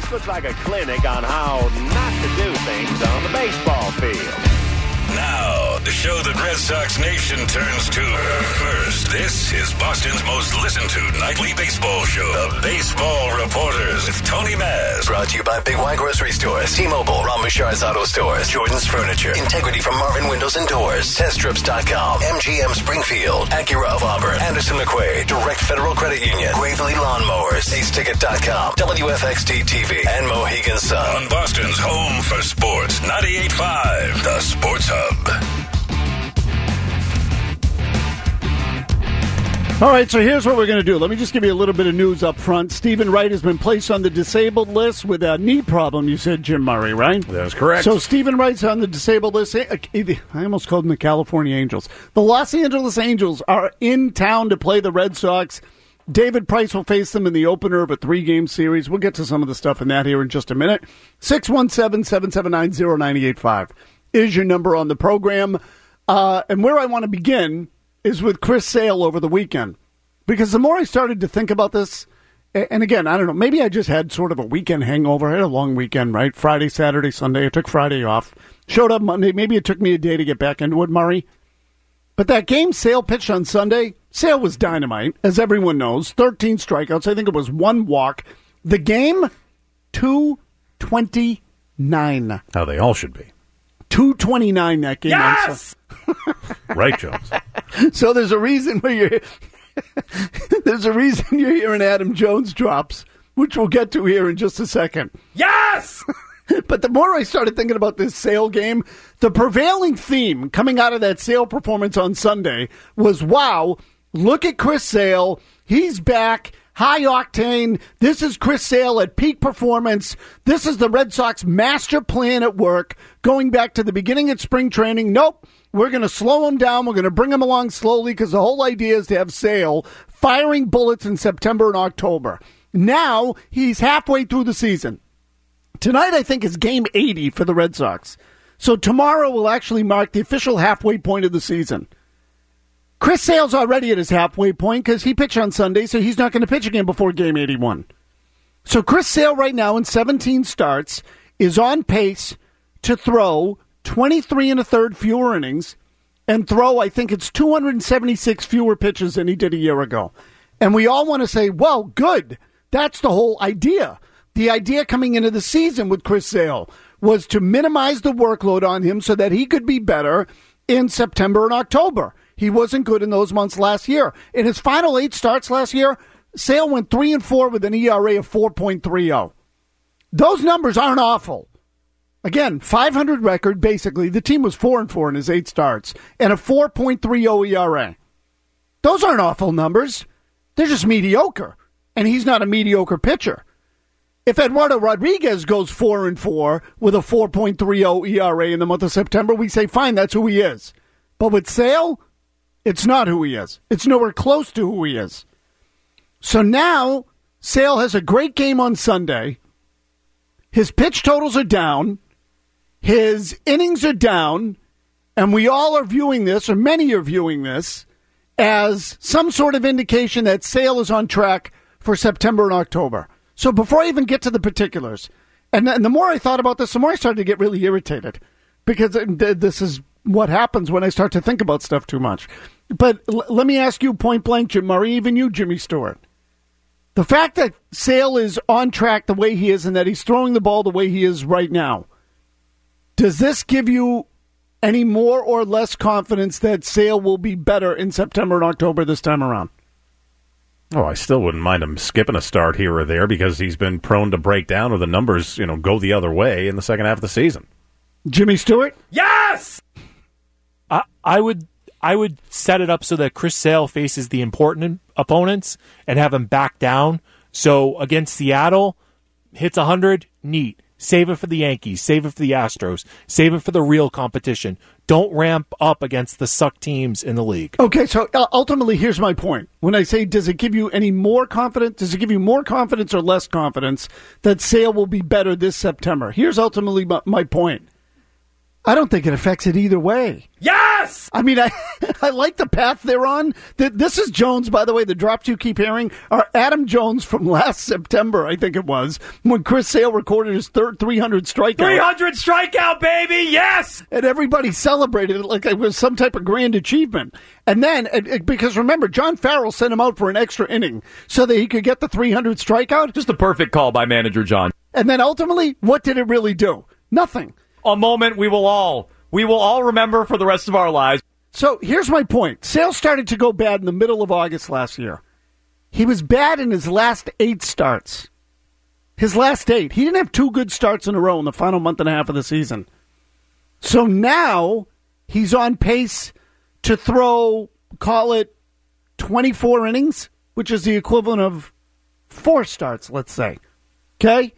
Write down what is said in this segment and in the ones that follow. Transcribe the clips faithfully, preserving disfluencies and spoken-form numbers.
This looks like a clinic on how not to do things on the baseball field. Now, the show that Red Sox Nation turns to first. This is Boston's most listened to nightly baseball show, The Baseball Reporters with Tony Maz. Brought to you by Big Y Grocery Stores, T-Mobile, Ron Bouchard's Auto Stores, Jordan's Furniture, Integrity from Marvin Windows and Doors, Test Trips dot com, M G M Springfield, Acura of Auburn, Anderson McQuaid, Direct Federal Credit Union, Gravely Lawnmowers, Ace Ticket dot com, W F X D T V, and Mohegan Sun. On Boston's home for sports, ninety-eight point five, The Sports Hub. All right, so here's what we're going to do. Let me just give you a little bit of news up front. Stephen Wright has been placed on the disabled list with a knee problem, you said, Jim Murray, right? That's correct. So Stephen Wright's on the disabled list. I almost called them the California Angels. The Los Angeles Angels are in town to play the Red Sox. David Price will face them in the opener of a three-game series. We'll get to some of the stuff in that here in just a minute. six one seven, seven seven nine, zero nine eight five is your number on the program. Uh, and where I want to begin is with Chris Sale over the weekend. Because the more I started to think about this, and again, I don't know, maybe I just had sort of a weekend hangover. I had a long weekend, right? Friday, Saturday, Sunday. I took Friday off. Showed up Monday. Maybe it took me a day to get back into it, Murray. But that game Sale pitched on Sunday, Sale was dynamite, as everyone knows. thirteen strikeouts. I think it was one walk. The game, two twenty-nine. How they all should be. two twenty-nine that game. Yes! Right, Jones. So there's a reason where you're there's a reason you're hearing Adam Jones drops, which we'll get to here in just a second. Yes! But the more I started thinking about this Sale game, the prevailing theme coming out of that Sale performance on Sunday was, wow, look at Chris Sale. He's back. High octane. This is Chris Sale at peak performance. This is the Red Sox master plan at work, going back to the beginning of spring training. Nope. We're going to slow him down. We're going to bring him along slowly because the whole idea is to have Sale firing bullets in September and October. Now he's halfway through the season. Tonight, I think, is game eighty for the Red Sox. So tomorrow will actually mark the official halfway point of the season. Chris Sale's already at his halfway point because he pitched on Sunday, so he's not going to pitch again before game eighty-one. So Chris Sale right now in seventeen starts is on pace to throw twenty-three and a third fewer innings and throw, I think it's two hundred seventy-six fewer pitches than he did a year ago. And we all want to say, well, good. That's the whole idea. The idea coming into the season with Chris Sale was to minimize the workload on him so that he could be better in September and October. He wasn't good in those months last year. In his final eight starts last year, Sale went three and four with an E R A of four point three oh. Those numbers aren't awful. Again, five hundred record, basically. The team was four and four in his eight starts, and a four point three oh E R A. Those aren't awful numbers. They're just mediocre, and he's not a mediocre pitcher. If Eduardo Rodriguez goes four and four with a four point three oh E R A in the month of September, we say, fine, that's who he is. But with Sale, it's not who he is. It's nowhere close to who he is. So now, Sale has a great game on Sunday. His pitch totals are down. His innings are down. And we all are viewing this, or many are viewing this, as some sort of indication that Sale is on track for September and October. So before I even get to the particulars, and, and the more I thought about this, the more I started to get really irritated. Because this is what happens when I start to think about stuff too much. But l- let me ask you point blank, Jim Murray, even you, Jimmy Stewart. The fact that Sale is on track the way he is and that he's throwing the ball the way he is right now, does this give you any more or less confidence that Sale will be better in September and October this time around? Oh, I still wouldn't mind him skipping a start here or there because he's been prone to break down or the numbers, you know, go the other way in the second half of the season. Jimmy Stewart? Yes! I, I would I would set it up so that Chris Sale faces the important opponents and have him back down. So against Seattle, hits one hundred, neat. Save it for the Yankees. Save it for the Astros. Save it for the real competition. Don't ramp up against the suck teams in the league. Okay, so uh, ultimately, here's my point. When I say, does it give you any more confidence? Does it give you more confidence or less confidence that Sale will be better this September? Here's ultimately my, my point. I don't think it affects it either way. Yes! I mean, I I like the path they're on. Th- This is Jones, by the way, the drops you keep hearing are Adam Jones from last September, I think it was, when Chris Sale recorded his third three hundred strikeout. three hundred strikeout, baby! Yes! And everybody celebrated it like it was some type of grand achievement. And then, and- and- because remember, John Farrell sent him out for an extra inning so that he could get the three hundred strikeout. Just a perfect call by manager John. And then ultimately, what did it really do? Nothing. A moment we will all, we will all remember for the rest of our lives. So here's my point. Sale started to go bad in the middle of August last year. He was bad in his last eight starts. His last eight. He didn't have two good starts in a row in the final month and a half of the season. So now he's on pace to throw, call it, twenty-four innings, which is the equivalent of four starts, let's say. Okay?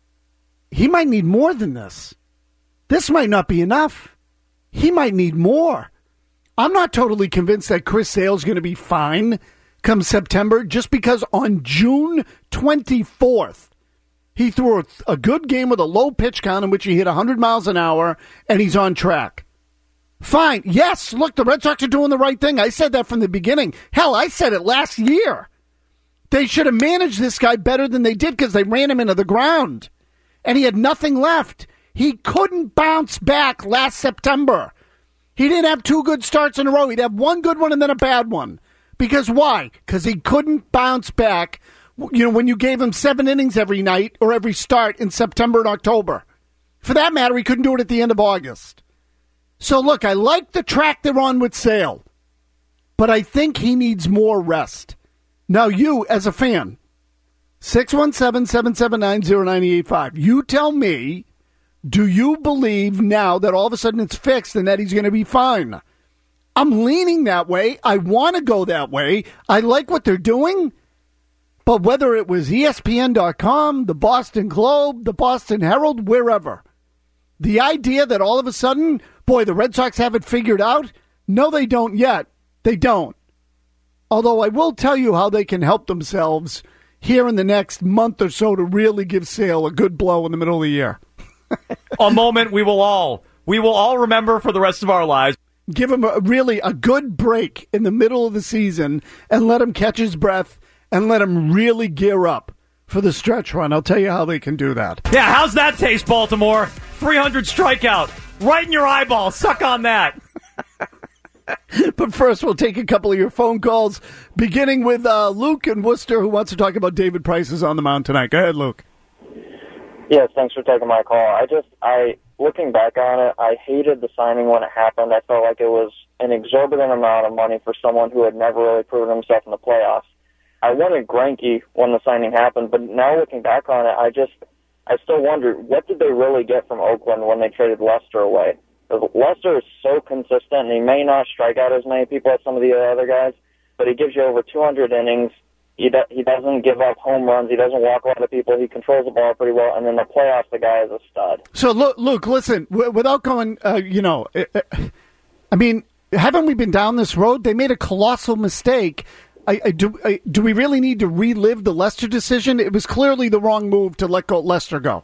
He might need more than this. This might not be enough. He might need more. I'm not totally convinced that Chris Sale's going to be fine come September just because on June twenty-fourth, he threw a, a good game with a low pitch count in which he hit one hundred miles an hour, and he's on track. Fine. Yes, look, the Red Sox are doing the right thing. I said that from the beginning. Hell, I said it last year. They should have managed this guy better than they did because they ran him into the ground, and he had nothing left. He couldn't bounce back last September. He didn't have two good starts in a row. He'd have one good one and then a bad one. Because why? Because he couldn't bounce back, you know, when you gave him seven innings every night or every start in September and October. For that matter, he couldn't do it at the end of August. So, look, I like the track they're on with Sale, but I think he needs more rest. Now, you, as a fan, six one seven, seven seven nine, zero nine eight five, you tell me, do you believe now that all of a sudden it's fixed and that he's going to be fine? I'm leaning that way. I want to go that way. I like what they're doing. But whether it was E S P N dot com, the Boston Globe, the Boston Herald, wherever, the idea that all of a sudden, boy, the Red Sox have it figured out, no, they don't yet. They don't. Although I will tell you how they can help themselves here in the next month or so to really give Sale a good blow in the middle of the year. A moment we will all, we will all remember for the rest of our lives. Give him a, really a good break in the middle of the season and let him catch his breath and let him really gear up for the stretch run. I'll tell you how they can do that. Yeah, how's that taste, Baltimore? three hundred strikeout. Right in your eyeball. Suck on that. But first, we'll take a couple of your phone calls, beginning with uh, Luke in Worcester, who wants to talk about David Price's on the mound tonight. Go ahead, Luke. Yes, thanks for taking my call. I just, I, looking back on it, I hated the signing when it happened. I felt like it was an exorbitant amount of money for someone who had never really proven himself in the playoffs. I wanted Greinke when the signing happened, but now looking back on it, I just, I still wonder, what did they really get from Oakland when they traded Lester away? Lester is so consistent, and he may not strike out as many people as some of the other guys, but he gives you over two hundred innings. He do, he doesn't give up home runs. He doesn't walk a lot of people. He controls the ball pretty well, and in the playoffs, the guy is a stud. So, Luke, Luke listen, w- without going, uh, you know, uh, I mean, haven't we been down this road? They made a colossal mistake. I, I, do, I, do we really need to relive the Lester decision? It was clearly the wrong move to let go Lester go.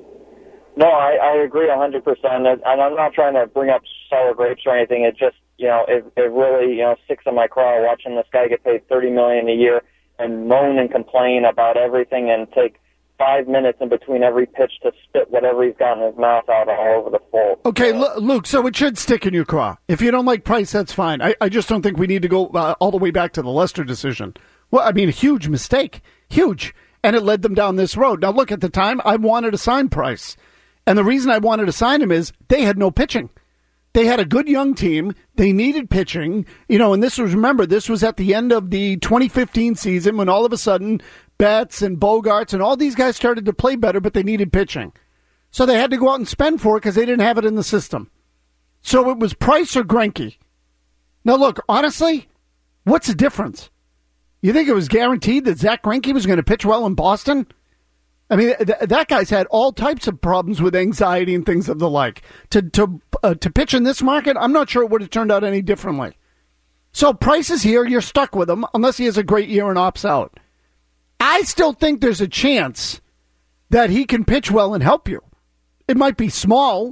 No, I, I agree one hundred percent, and I'm not trying to bring up sour grapes or anything. It just, you know, it, it really, you know, sticks in my craw watching this guy get paid thirty million dollars a year and moan and complain about everything and take five minutes in between every pitch to spit whatever he's got in his mouth out all over the full. Okay, L- Luke, so it should stick in your craw. If you don't like Price, that's fine. I, I just don't think we need to go uh, all the way back to the Lester decision. Well, I mean, a huge mistake. Huge. And it led them down this road. Now, look, at the time, I wanted to sign Price. And the reason I wanted to sign him is they had no pitching. They had a good young team. They needed pitching. You know, and this was, remember, this was at the end of the twenty fifteen season when all of a sudden Betts and Bogarts and all these guys started to play better, but they needed pitching. So they had to go out and spend for it because they didn't have it in the system. So it was Price or Greinke. Now, look, honestly, what's the difference? You think it was guaranteed that Zach Greinke was going to pitch well in Boston? I mean, th- that guy's had all types of problems with anxiety and things of the like. To to uh, to pitch in this market, I'm not sure it would have turned out any differently. So Price is here. You're stuck with him unless he has a great year and opts out. I still think there's a chance that he can pitch well and help you. It might be small.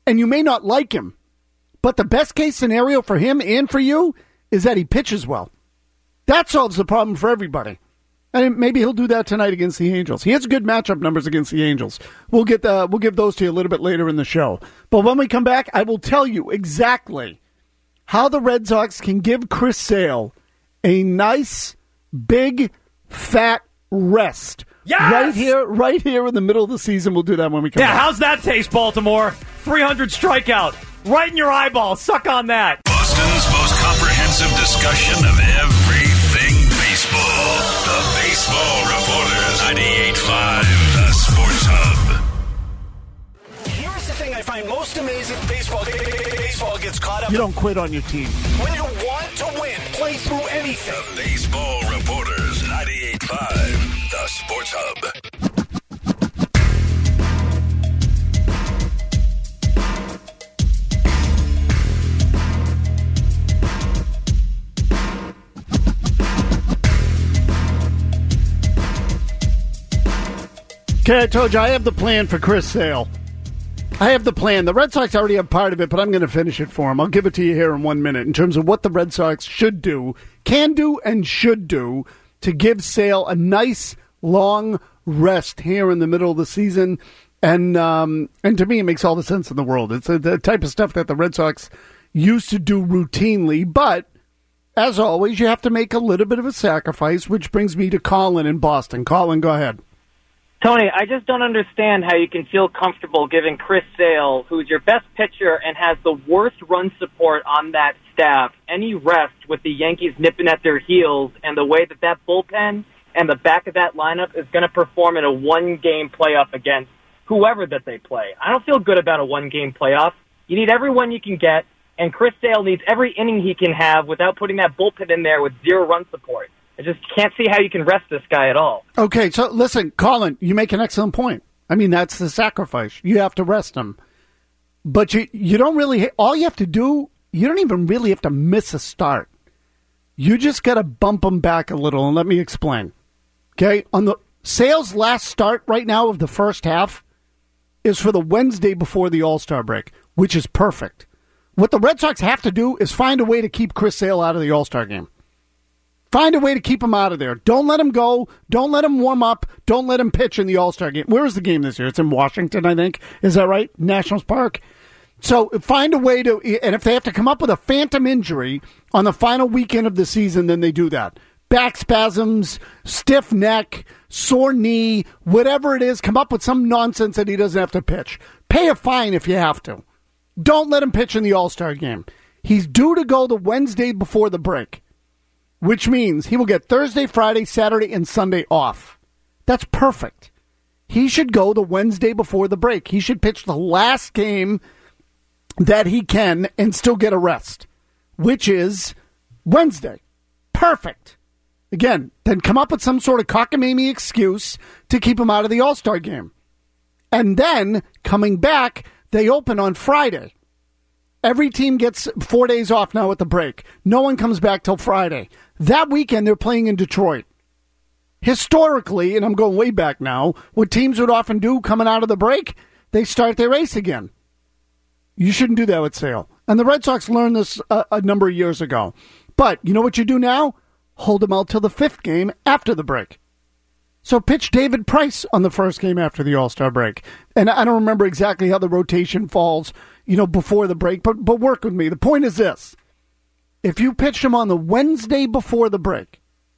And you may not like him, but the best case scenario for him and for you is that he pitches well. That solves the problem for everybody. And maybe he'll do that tonight against the Angels. He has good matchup numbers against the Angels. We'll get the, we'll give those to you a little bit later in the show. But when we come back, I will tell you exactly how the Red Sox can give Chris Sale a nice, big, fat rest. Yes! Right here, right here in the middle of the season. We'll do that when we come yeah, back. How's that taste, Baltimore? three hundred strikeout. Right in your eyeball. Suck on that. Boston's most comprehensive discussion of everything baseball. The Baseball Reporters. ninety-eight point five, The Sports Hub. Here's the thing I find most amazing. Baseball, baseball gets caught up. You don't quit on your team. When you want to win, play through anything. The Baseball Reporters. ninety-eight point five, The Sports Hub. Okay, I told you I have the plan for Chris Sale. I have the plan. The Red Sox already have part of it, but I'm going to finish it for him. I'll give it to you here in one minute in terms of what the Red Sox should do, can do, and should do to give Sale a nice, long rest here in the middle of the season. And um, and to me, it makes all the sense in the world. It's a, the type of stuff that the Red Sox used to do routinely, but as always, you have to make a little bit of a sacrifice, which brings me to Colin in Boston. Colin, go ahead. Tony, I just don't understand how you can feel comfortable giving Chris Sale, who's your best pitcher and has the worst run support on that staff, any rest with the Yankees nipping at their heels and the way that that bullpen and the back of that lineup is going to perform in a one-game playoff against whoever that they play. I don't feel good about a one-game playoff. You need everyone you can get, and Chris Sale needs every inning he can have without putting that bullpen in there with zero run support. I just can't see how you can rest this guy at all. Okay, so listen, Colin, you make an excellent point. I mean, that's the sacrifice. You have to rest him. But you you don't really, all you have to do, you don't even really have to miss a start. You just got to bump him back a little, and let me explain. Okay, on the Sale's last start right now of the first half is for the Wednesday before the All-Star break, which is perfect. What the Red Sox have to do is find a way to keep Chris Sale out of the All-Star game. Find a way to keep him out of there. Don't let him go. Don't let him warm up. Don't let him pitch in the All-Star game. Where is the game this year? It's in Washington, I think. Is that right? Nationals Park. So find a way to, and if they have to come up with a phantom injury on the final weekend of the season, then they do that. Back spasms, stiff neck, sore knee, whatever it is, come up with some nonsense that he doesn't have to pitch. Pay a fine if you have to. Don't let him pitch in the All-Star game. He's due to go the Wednesday before the break, which means he will get Thursday, Friday, Saturday, and Sunday off. That's perfect. He should go the Wednesday before the break. He should pitch the last game that he can and still get a rest, which is Wednesday. Perfect. Again, then come up with some sort of cockamamie excuse to keep him out of the All-Star game. And then, coming back, they open on Friday. Every team gets four days off now at the break. No one comes back till Friday. That weekend, they're playing in Detroit. Historically, and I'm going way back now, what teams would often do coming out of the break, they start their race again. You shouldn't do that with Sale. And the Red Sox learned this a, a number of years ago. But you know what you do now? Hold him out till the fifth game after the break. So pitch David Price on the first game after the All-Star break. And I don't remember exactly how the rotation falls, you know, before the break, but but work with me. The point is this. If you pitch him on the Wednesday before the break,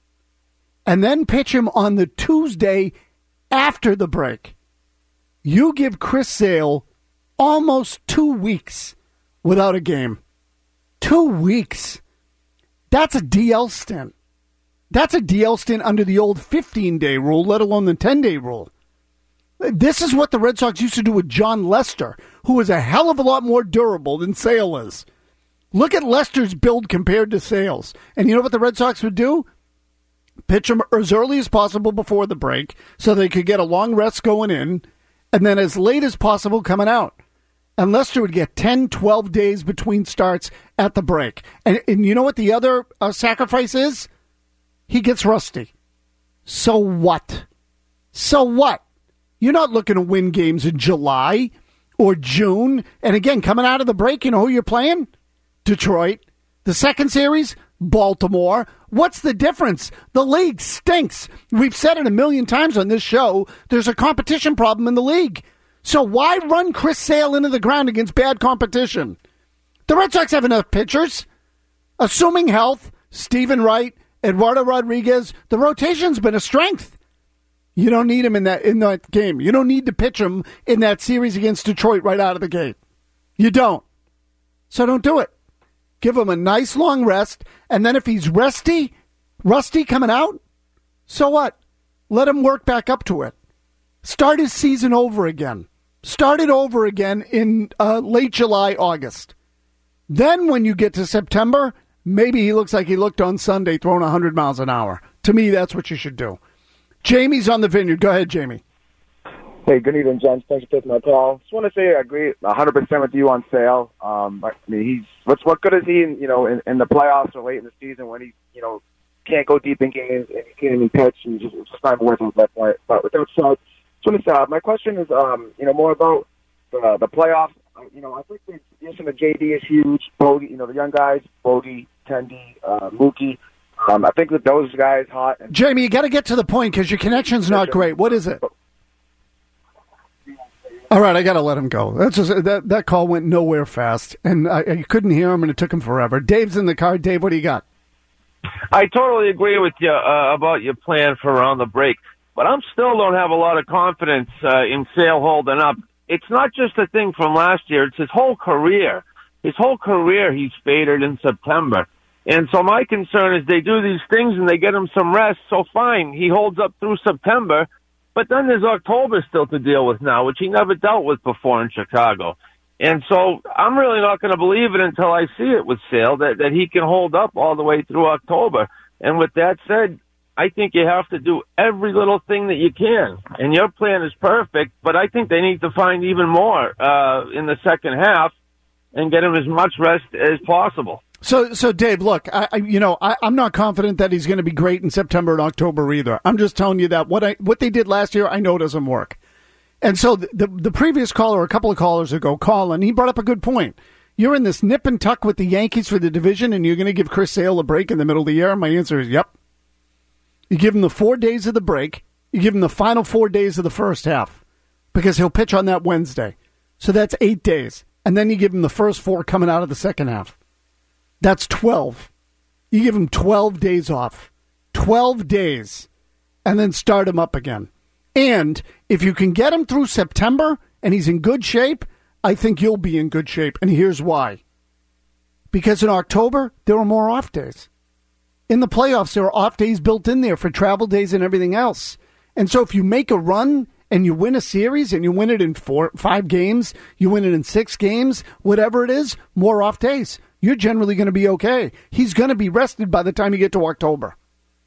and then pitch him on the Tuesday after the break, you give Chris Sale almost two weeks without a game. Two weeks. That's a D L stint. That's a D L stint under the old fifteen-day rule, let alone the ten-day rule. This is what the Red Sox used to do with John Lester, who was a hell of a lot more durable than Sale is. Look at Lester's build compared to Sale's. And you know what the Red Sox would do? Pitch him as early as possible before the break so they could get a long rest going in, and then as late as possible coming out. And Lester would get ten, twelve days between starts at the break. And, and you know what the other uh, sacrifice is? He gets rusty. So what? So what? You're not looking to win games in July or June. And again, coming out of the break, you know who you're playing? Detroit. The second series, Baltimore. What's the difference? The league stinks. We've said it a million times on this show. There's a competition problem in the league. So why run Chris Sale into the ground against bad competition? The Red Sox have enough pitchers. Assuming health, Stephen Wright, Eduardo Rodriguez, the rotation's been a strength. You don't need him in that in that game. You don't need to pitch him in that series against Detroit right out of the gate. You don't. So don't do it. Give him a nice long rest, and then if he's rusty, rusty coming out, so what? Let him work back up to it. Start his season over again. Start it over again in uh, late July, August. Then when you get to September, maybe he looks like he looked on Sunday throwing one hundred miles an hour. To me, that's what you should do. Jamie's on the Vineyard. Go ahead, Jamie. Hey, good evening, gents. Thanks for taking my call. Just want to say I agree one hundred percent with you on Sale. Um, I mean, he's what's what good is he in, you know, in, in the playoffs or late in the season when he, you know, can't go deep in games and he can't even pitch and just, it's just not worth it at that point. But with that said, just want to say, my question is, um, you know, more about the, the playoffs. You know, I think the addition of J D is huge. Bogey, you know, the young guys, Bogey, Tendy, uh, Mookie. Um, I think that those guys hot. And Jamie, you got to get to the point because your connection's not great. What is it? All right, I got to let him go. That's just, that that call went nowhere fast, and I, I couldn't hear him, and it took him forever. Dave's in the car. Dave, what do you got? I totally agree with you uh, about your plan for around the break, but I'm still don't have a lot of confidence uh, in Sale holding up. It's not just a thing from last year. It's his whole career. His whole career he's faded in September. And so my concern is they do these things and they get him some rest, so fine. He holds up through September, but then there's October still to deal with now, which he never dealt with before in Chicago. And so I'm really not going to believe it until I see it with Sale, that, that he can hold up all the way through October. And with that said, I think you have to do every little thing that you can. And your plan is perfect, but I think they need to find even more uh, in the second half and get him as much rest as possible. So, so Dave, look, I, I you know, I, I'm not confident that he's going to be great in September and October either. I'm just telling you that what I what they did last year, I know doesn't work. And so the, the the previous caller, a couple of callers ago, Colin, he brought up a good point. You're in this nip and tuck with the Yankees for the division, and you're going to give Chris Sale a break in the middle of the year? My answer is yep. You give him the four days of the break. You give him the final four days of the first half because he'll pitch on that Wednesday. So that's eight days. And then you give him the first four coming out of the second half. That's twelve. You give him twelve days off. twelve days. And then start him up again. And if you can get him through September and he's in good shape, I think you'll be in good shape. And here's why. Because in October, there are more off days. In the playoffs, there are off days built in there for travel days and everything else. And so if you make a run and you win a series and you win it in four, five games, you win it in six games, whatever it is, more off days. You're generally going to be okay. He's going to be rested by the time you get to October.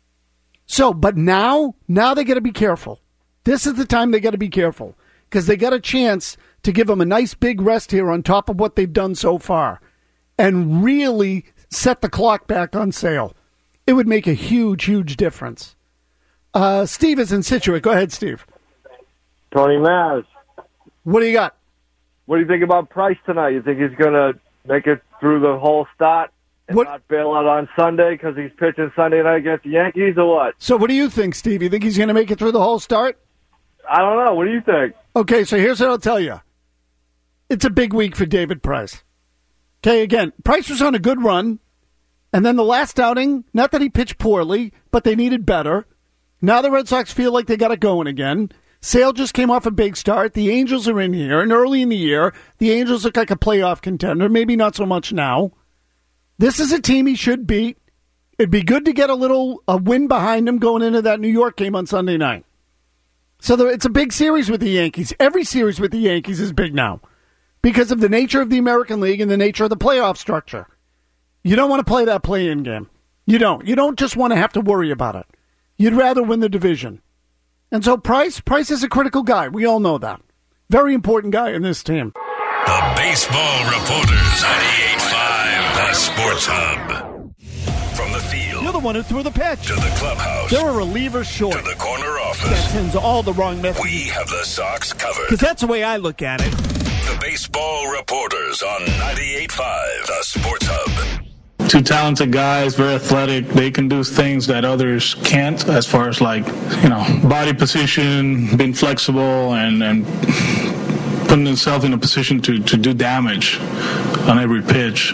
So, but now, now they got to be careful. This is the time they got to be careful because they got a chance to give him a nice big rest here on top of what they've done so far and really set the clock back on Sale. It would make a huge, huge difference. Uh, Steve is in Situate. Go ahead, Steve. Tony Maz. What do you got? What do you think about Price tonight? You think he's going to make it through the whole start and what? not bail out on Sunday because he's pitching Sunday night against the Yankees or what? So what do you think, Steve? You think he's going to make it through the whole start? I don't know. What do you think? Okay, so here's what I'll tell you. It's a big week for David Price. Okay, again, Price was on a good run. And then the last outing, not that he pitched poorly, but they needed better. Now the Red Sox feel like they got it going again. Sale just came off a big start. The Angels are in here, and early in the year, the Angels look like a playoff contender. Maybe not so much now. This is a team he should beat. It'd be good to get a little a win behind him going into that New York game on Sunday night. So the, it's a big series with the Yankees. Every series with the Yankees is big now because of the nature of the American League and the nature of the playoff structure. You don't want to play that play-in game. You don't. You don't just want to have to worry about it. You'd rather win the division. And so Price, Price is a critical guy. We all know that. Very important guy in this team. The Baseball Reporters, ninety-eight point five, the Sports Hub. From the field. You're the one who threw the pitch. To the clubhouse. They're a reliever short. To the corner office. That sends all the wrong messages. We have the Sox covered. Because that's the way I look at it. The The Baseball Reporters on ninety-eight point five, The Sports Hub. Two talented guys, very athletic. They can do things that others can't as far as, like, you know, body position, being flexible, and, and putting themselves in a position to, to do damage on every pitch.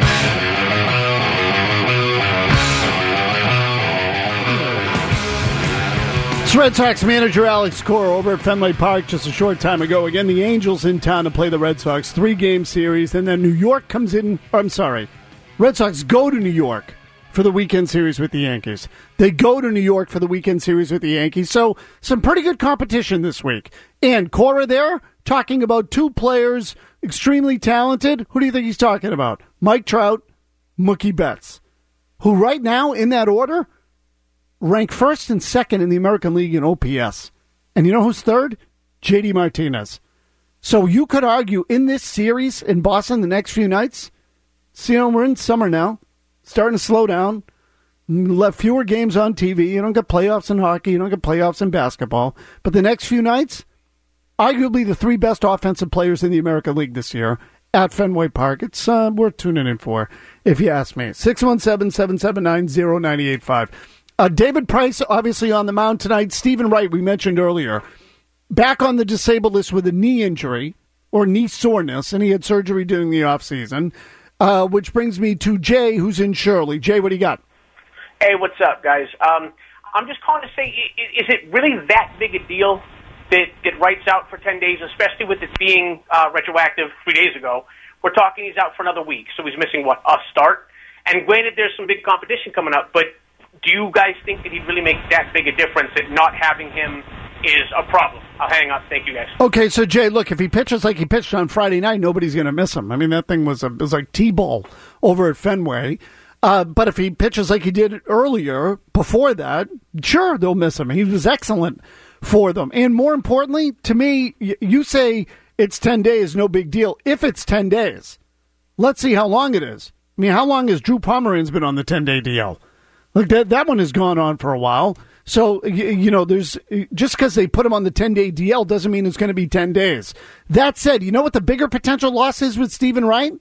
It's Red Sox manager Alex Cora over at Fenway Park just a short time ago. Again, the Angels in town to play the Red Sox. Three-game series, and then New York comes in. I'm sorry. Red Sox go to New York for the weekend series with the Yankees. They go to New York for the weekend series with the Yankees. So some pretty good competition this week. And Cora there talking about two players, extremely talented. Who do you think he's talking about? Mike Trout, Mookie Betts, who right now in that order rank first and second in the American League in O P S. And you know who's third? J D Martinez. So you could argue in this series in Boston the next few nights, see, you know, we're in summer now, starting to slow down, left fewer games on T V. You don't get playoffs in hockey. You don't get playoffs in basketball. But the next few nights, arguably the three best offensive players in the American League this year at Fenway Park. It's uh, worth tuning in for, if you ask me. six one seven, seven seven nine, zero nine eight five. Uh, David Price, obviously on the mound tonight. Stephen Wright, we mentioned earlier, back on the disabled list with a knee injury or knee soreness, and he had surgery during the offseason. Uh, which brings me to Jay, who's in Shirley. Jay, what do you got? Hey, what's up, guys? Um, I'm just calling to say, is it really that big a deal that it writes out for ten days, especially with it being uh, retroactive three days ago? We're talking he's out for another week, so he's missing, what, a start? And granted, there's some big competition coming up, but do you guys think that he'd really make that big a difference, that not having him is a problem? I'll hang up. Thank you, guys. Okay, so Jay, look, if he pitches like he pitched on Friday night, nobody's going to miss him. I mean, that thing was a, it was like T-ball over at Fenway. Uh, but if he pitches like he did earlier, before that, sure, they'll miss him. He was excellent for them. And more importantly, to me, y- you say it's ten days, no big deal. If it's ten days, let's see how long it is. I mean, how long has Drew Pomeranz been on the ten-day D L? Look, that, that one has gone on for a while. So, you, you know, there's just because they put him on the ten-day D L doesn't mean it's going to be ten days. That said, you know what the bigger potential loss is with Stephen Wright?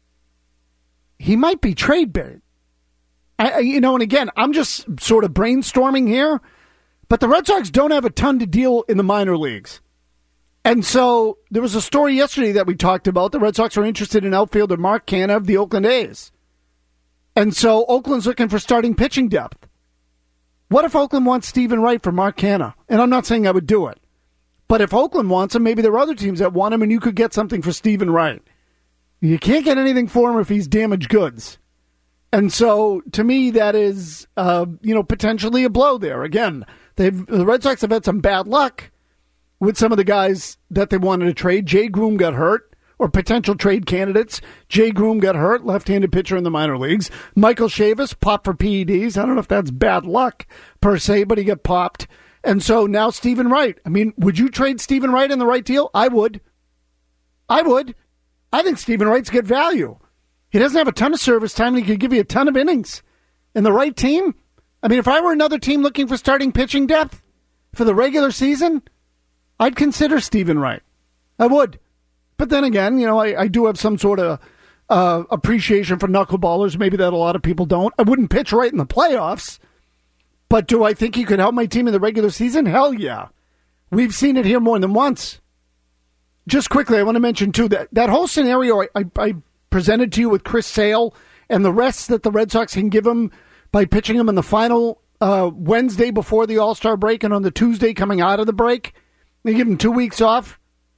He might be trade bait. I, you know, and again, I'm just sort of brainstorming here, but the Red Sox don't have a ton to deal in the minor leagues. And so there was a story yesterday that we talked about. The Red Sox are interested in outfielder Mark Canha of the Oakland A's. And so Oakland's looking for starting pitching depth. What if Oakland wants Stephen Wright for Mark Canha? And I'm not saying I would do it. But if Oakland wants him, maybe there are other teams that want him, and you could get something for Stephen Wright. You can't get anything for him if he's damaged goods. And so, to me, that is, uh, you know, potentially a blow there. Again, they've the Red Sox have had some bad luck with some of the guys that they wanted to trade. Jay Groom got hurt, or potential trade candidates. Jay Groom got hurt, left-handed pitcher in the minor leagues. Michael Chavis popped for P E Ds. I don't know if that's bad luck, per se, but he got popped. And so now Stephen Wright. I mean, would you trade Stephen Wright in the right deal? I would. I would. I think Stephen Wright's good value. He doesn't have a ton of service time, and he could give you a ton of innings. And the right team? I mean, if I were another team looking for starting pitching depth for the regular season, I'd consider Stephen Wright. I would. But then again, you know, I, I do have some sort of uh, appreciation for knuckleballers, maybe that a lot of people don't. I wouldn't pitch right in the playoffs. But do I think he could help my team in the regular season? Hell yeah. We've seen it here more than once. Just quickly, I want to mention, too, that, that whole scenario I, I, I presented to you with Chris Sale and the rest that the Red Sox can give him by pitching him in the final uh, Wednesday before the All-Star break and on the Tuesday coming out of the break. They give him two weeks off.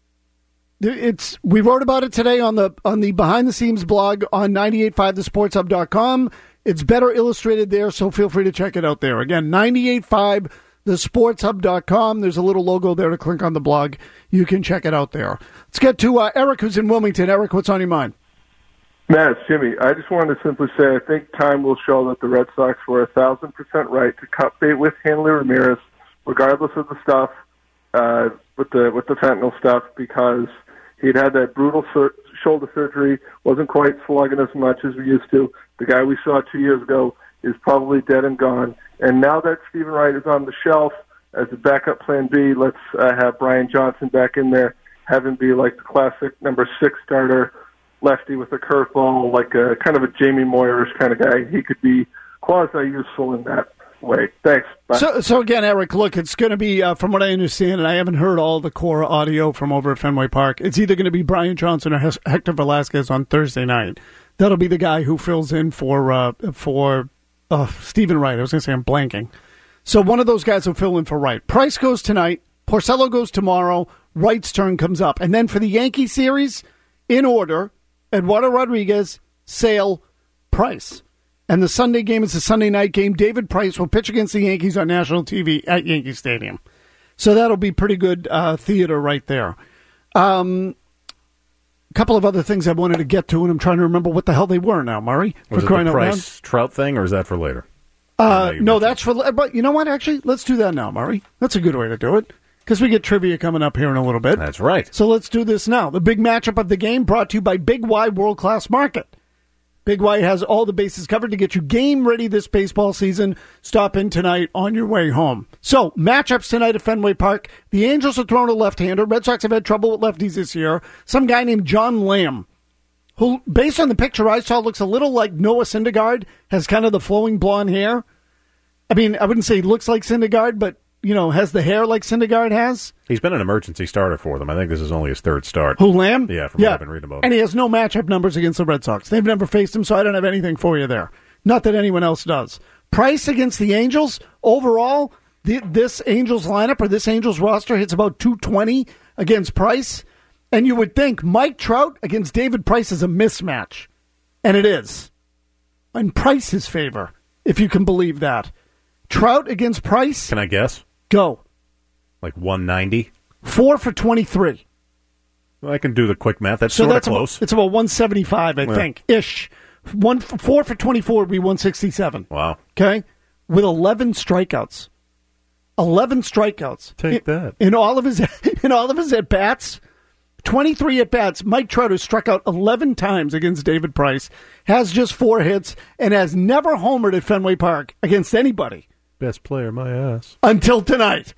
It's we wrote about it today on the on the Behind the Scenes blog on ninety-eight point five the sports hub dot com. It's better illustrated there, so feel free to check it out there. Again, ninety-eight point five the sports hub dot com. There's a little logo there to click on the blog. You can check it out there. Let's get to uh, Eric, who's in Wilmington. Eric, what's on your mind? Matt, it's Jimmy. I just wanted to simply say I think time will show that the Red Sox were a thousand percent right to cut bait with Hanley Ramirez, regardless of the stuff uh, with the with the fentanyl stuff, because he'd had that brutal sur- shoulder surgery, wasn't quite slugging as much as we used to. The guy we saw two years ago is probably dead and gone. And now that Stephen Wright is on the shelf as a backup plan B, let's uh, have Brian Johnson back in there have him be like the classic number six starter, lefty with a curveball, like a kind of a Jamie Moyers kind of guy. He could be quasi-useful in that way. Thanks. Bye. So, so again, Eric, look, it's going to be, uh, from what I understand, and I haven't heard all the core audio from over at Fenway Park, it's either going to be Brian Johnson or Hector Velasquez on Thursday night. That'll be the guy who fills in for uh, for uh, Stephen Wright. I was going to say I'm blanking. So one of those guys will fill in for Wright. Price goes tonight. Porcello goes tomorrow. Wright's turn comes up. And then for the Yankee series, in order, Eduardo Rodriguez, Sale, Price. And the Sunday game is a Sunday night game. David Price will pitch against the Yankees on national T V at Yankee Stadium. So that'll be pretty good uh, theater right there. Um, a couple of other things I wanted to get to, and I'm trying to remember what the hell they were now, Murray. Was it the Price Trout thing, or is that for later? Uh, no, that's for... But you know what, actually? Let's do that now, Murray. That's a good way to do it, because we get trivia coming up here in a little bit. That's right. So let's do this now. The big matchup of the game brought to you by Big Y World Class Market. Big Y has all the bases covered to get you game ready this baseball season. Stop in tonight on your way home. So, matchups tonight at Fenway Park. The Angels are throwing a left-hander. Red Sox have had trouble with lefties this year. Some guy named John Lamb, who, based on the picture I saw, looks a little like Noah Syndergaard, has kind of the flowing blonde hair. I mean, I wouldn't say he looks like Syndergaard, but, you know, has the hair like Syndergaard has. He's been an emergency starter for them. I think this is only his third start. Who, Lamb? Yeah, from yeah. what I've been reading about. And he has no matchup numbers against the Red Sox. They've never faced him, so I don't have anything for you there. Not that anyone else does. Price against the Angels, overall, the, this Angels lineup or this Angels roster hits about two twenty against Price. And you would think Mike Trout against David Price is a mismatch. And it is. In Price's favor, if you can believe that. Trout against Price. Can I guess? Go. Like one ninety? Four for twenty-three. Well, I can do the quick math. That's so sort that's of close. About, it's about one seventy-five, I yeah. think, ish. One four for twenty-four would be one sixty-seven. Wow. Okay, with eleven strikeouts. Eleven strikeouts. Take in, that. In all of his in all of his at bats, twenty-three at bats. Mike Trout has struck out eleven times against David Price. Has just four hits and has never homered at Fenway Park against anybody. Best player, my ass. Until tonight.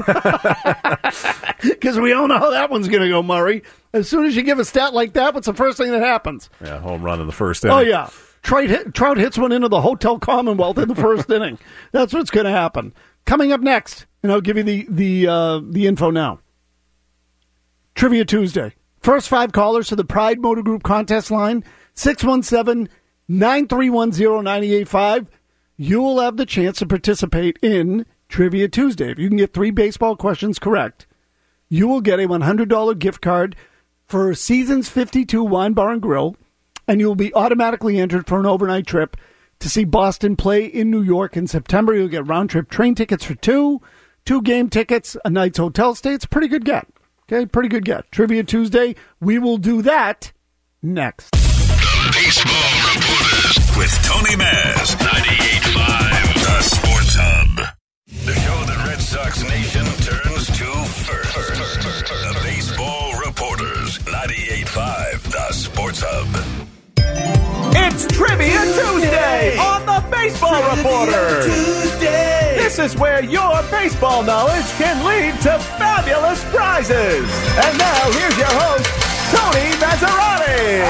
Because we all know how that one's going to go, Murray. As soon as you give a stat like that, what's the first thing that happens? Yeah, home run in the first inning. Oh, yeah. Trout, hit, Trout hits one into the Hotel Commonwealth in the first inning. That's what's going to happen. Coming up next, and I'll give you the, the, uh, the info now. Trivia Tuesday. First five callers to the Pride Motor Group contest line, six one seven, nine three one zero, nine eight five. You will have the chance to participate in Trivia Tuesday. If you can get three baseball questions correct, you will get a one hundred dollars gift card for Seasons fifty-two Wine Bar and Grill, and you will be automatically entered for an overnight trip to see Boston play in New York in September. You'll get round-trip train tickets for two, two game tickets, a night's hotel stay. It's a pretty good get. Okay, pretty good get. Trivia Tuesday, we will do that next. The Baseball Reporters with Tony Maz, ninety-eight point five, The Sports Hub. The show that Red Sox Nation turns to first. The Baseball Reporters, ninety-eight point five, The Sports Hub. It's Trivia Tuesday on the Baseball Reporters. Tuesday. This is where your baseball knowledge can lead to fabulous prizes. And now here's your host, Tony Mazzarati.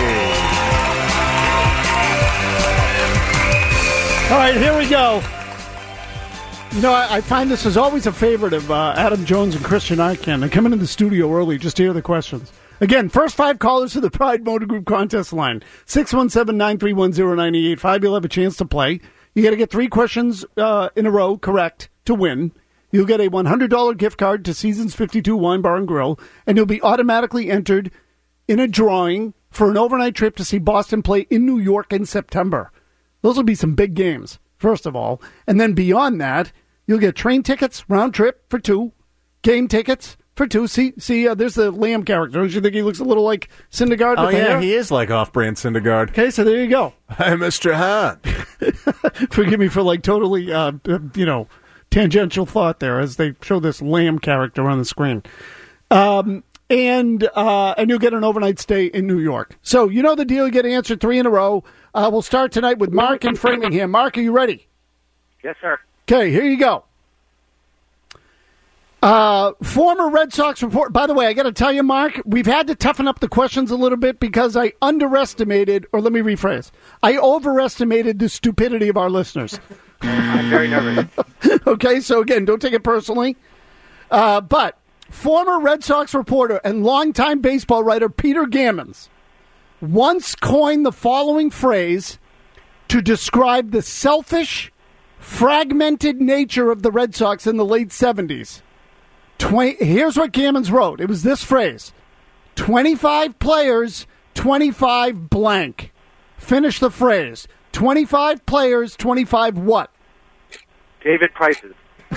All right, here we go. You know, I, I find this is always a favorite of uh, Adam Jones and Christian Arkin. They come into the studio early just to hear the questions. Again, first five callers to the Pride Motor Group contest line, six one seven, nine three one zero, nine eight five. You'll have a chance to play. You got to get three questions uh, in a row correct to win. You'll get a one hundred dollars gift card to Seasons fifty-two Wine Bar and Grill, and you'll be automatically entered in a drawing for an overnight trip to see Boston play in New York in September. Those will be some big games, first of all. And then beyond that, you'll get train tickets, round trip for two, game tickets for two. See, see, uh, there's the Lamb character. Don't you think he looks a little like Syndergaard? Oh, with the yeah, hair? he is like off-brand Syndergaard. Okay, so there you go. Hi, Mister Hahn. Forgive me for, like, totally, uh, you know, tangential thought there as they show this Lamb character on the screen. Um, and uh, and you'll get an overnight stay in New York. So, you know the deal. You get answered three in a row. Uh, we'll start tonight with Mark in Framingham. Mark, are you ready? Yes, sir. Okay, here you go. Uh, former Red Sox report. By the way, I got to tell you, Mark, we've had to toughen up the questions a little bit because I underestimated, or let me rephrase, I overestimated the stupidity of our listeners. I'm very nervous. Okay, so again, don't take it personally. Uh, but former Red Sox reporter and longtime baseball writer Peter Gammons once coined the following phrase to describe the selfish, fragmented nature of the Red Sox in the late seventies. twenty, here's what Gammons wrote. It was this phrase: twenty-five players, twenty-five blank. Finish the phrase. twenty-five players, twenty-five what? David Prices.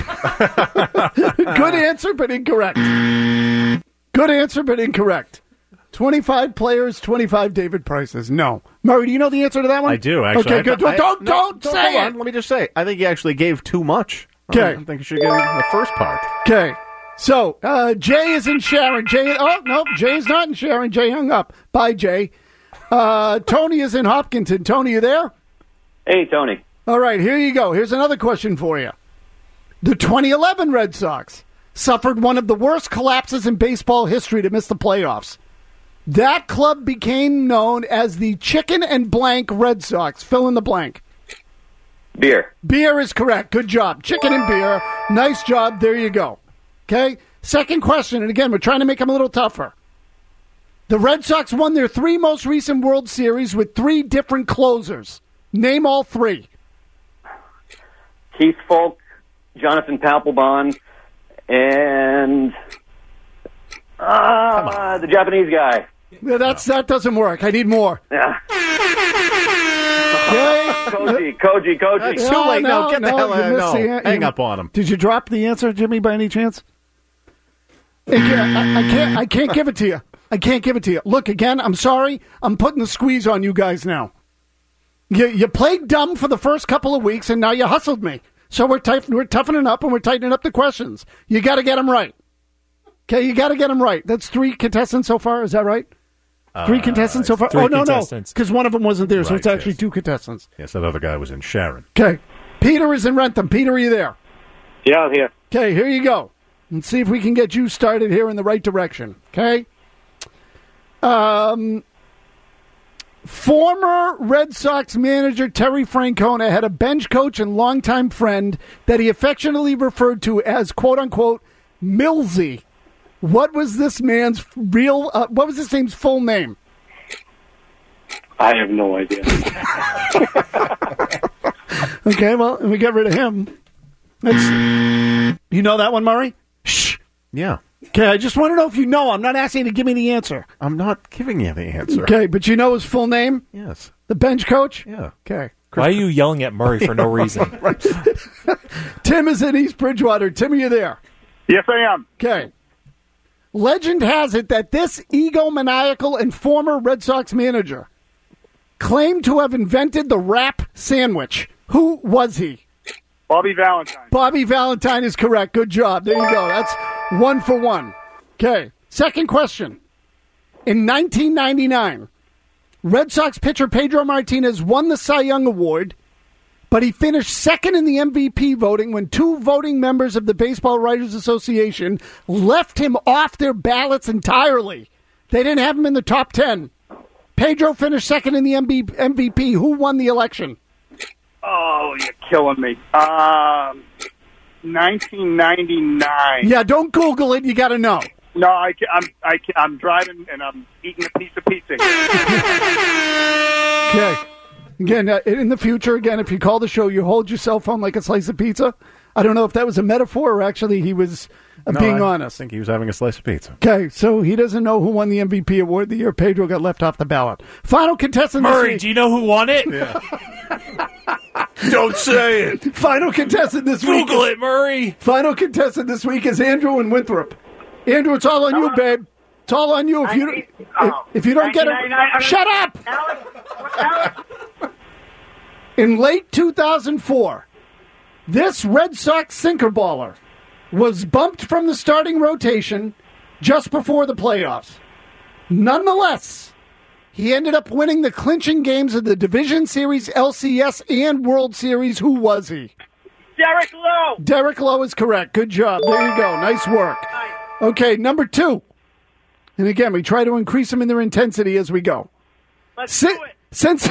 Good answer, but incorrect. Good answer, but incorrect. twenty-five players, twenty-five David Prices. No. Murray, do you know the answer to that one? I do, actually. Okay, I good. th- don't I, don't, no, don't say hold it. on. Let me just say, I think he actually gave too much. Okay. I think you should give him the first part. Okay. So, uh, Jay is in Sharon. Jay, oh, no, Jay's not in Sharon. Jay hung up. Bye, Jay. Uh, Tony is in Hopkinton. Tony, you there? Hey, Tony. All right, here you go. Here's another question for you. The twenty eleven Red Sox suffered one of the worst collapses in baseball history to miss the playoffs. That club became known as the Chicken and Blank Red Sox. Fill in the blank. Beer. Beer is correct. Good job. Chicken and beer. Nice job. There you go. Okay? Second question, and again, we're trying to make them a little tougher. The Red Sox won their three most recent World Series with three different closers. Name all three. Keith Folk, Jonathan Papelbon, and uh, the Japanese guy. Yeah, that's that doesn't work. I need more. Yeah. Okay. Koji, Koji, Koji. That's too late. No, get the hell out. you No, missed the- hang you- up on him. Did you drop the answer, Jimmy, by any chance? I can't, I, I can't. I can't give it to you. I can't give it to you. Look, again, I'm sorry. I'm putting the squeeze on you guys now. You you played dumb for the first couple of weeks, and now you hustled me. So we're tight, we're toughening up, and we're tightening up the questions. You got to get them right. Okay, you got to get them right. That's three contestants so far. Is that right? Three Uh, contestants so far? three Oh, no, contestants. no. Because one of them wasn't there, so Right, it's actually yes. two contestants. Yes, that other guy was in Sharon. Okay. Peter is in Rentham. Peter, are you there? Yeah, I'm here. Okay, here you go. Let's see if we can get you started here in the right direction. Okay? Um, former Red Sox manager Terry Francona had a bench coach and longtime friend that he affectionately referred to as, quote-unquote, Millsy. What was this man's real, uh, what was this name's full name? I have no idea. Okay, well, we got rid of him. That's, you know that one, Murray? Shh. Yeah. Okay, I just want to know if you know. I'm not asking you to give me the answer. I'm not giving you the answer. Okay, but you know his full name? Yes. The bench coach? Yeah. Okay. Why are you yelling at Murray for no reason? Tim is in East Bridgewater. Tim, are you there? Yes, I am. Okay. Legend has it that this egomaniacal and former Red Sox manager claimed to have invented the wrap sandwich. Who was he? Bobby Valentine. Bobby Valentine is correct. Good job. There you go. That's one for one. Okay. Second question. In nineteen ninety-nine, Red Sox pitcher Pedro Martinez won the Cy Young Award, but he finished second in the M V P voting when two voting members of the Baseball Writers Association left him off their ballots entirely. They didn't have him in the top ten. Pedro finished second in the M V P. Who won the election? Oh, you're killing me. Um, nineteen ninety-nine. Yeah, don't Google it. You got to know. No, I, ca- I'm I, ca- I'm driving and I'm eating a piece of pizza. Okay. Again, uh, in the future, again, if you call the show, you hold your cell phone like a slice of pizza. I don't know if that was a metaphor or actually he was uh, No, being I honest. think he was having a slice of pizza. Okay, so he doesn't know who won the M V P award the year Pedro got left off the ballot. Final contestant this Murray, week. do you know who won it? Don't say it. Final contestant this week. Google is- it, Murray. Final contestant this week is Andrew in Winthrop. Andrew, it's all on you, babe. It's all on you. If you if, if you don't get it, shut up. In late two thousand four, this Red Sox sinker baller was bumped from the starting rotation just before the playoffs. Nonetheless, he ended up winning the clinching games of the Division Series, L C S, and World Series. Who was he? Derek Lowe. Derek Lowe is correct. Good job. There you go. Nice work. Okay, number two. And again, we try to increase them in their intensity as we go. Let's Si- do it. Since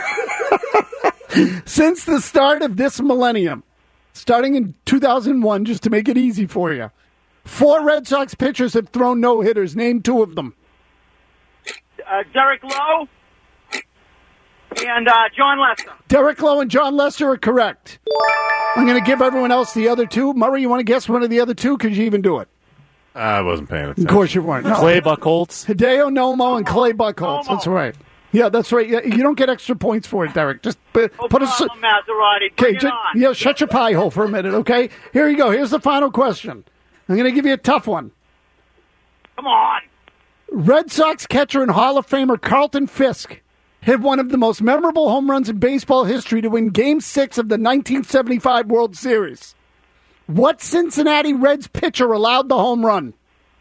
since the start of this millennium, starting in two thousand one, just to make it easy for you, four Red Sox pitchers have thrown no-hitters. Name two of them. Uh, Derek Lowe and uh, John Lester. Derek Lowe and John Lester are correct. I'm going to give everyone else the other two. Murray, you want to guess one of the other two? Could you even do it? I wasn't paying attention. Of course you weren't. No. Clay Buchholz. Hideo Nomo and Clay Buchholz. That's right. Yeah, that's right. Yeah, you don't get extra points for it, Derek. Just p- put a... Obama, Maserati, bring Okay, it ju- on. yeah, shut your pie hole for a minute, okay? Here you go. Here's the final question. I'm going to give you a tough one. Come on. Red Sox catcher and Hall of Famer Carlton Fisk hit one of the most memorable home runs in baseball history to win Game six of the nineteen seventy-five World Series. What Cincinnati Reds pitcher allowed the home run?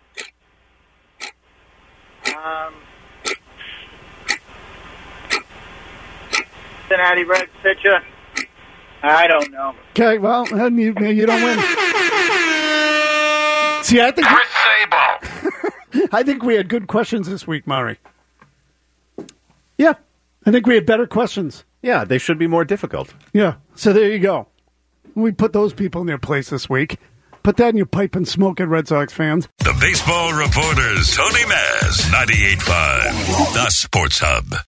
Um, Cincinnati Reds pitcher. I don't know. Okay, well, then you, you don't win. See, I think I think we had good questions this week, Murray. Yeah, I think we had better questions. Yeah, they should be more difficult. Yeah, so there you go. We put those people in their place this week. Put that in your pipe and smoke it, Red Sox fans. The Baseball Reporters, Tony Maz, ninety-eight point five, The Sports Hub.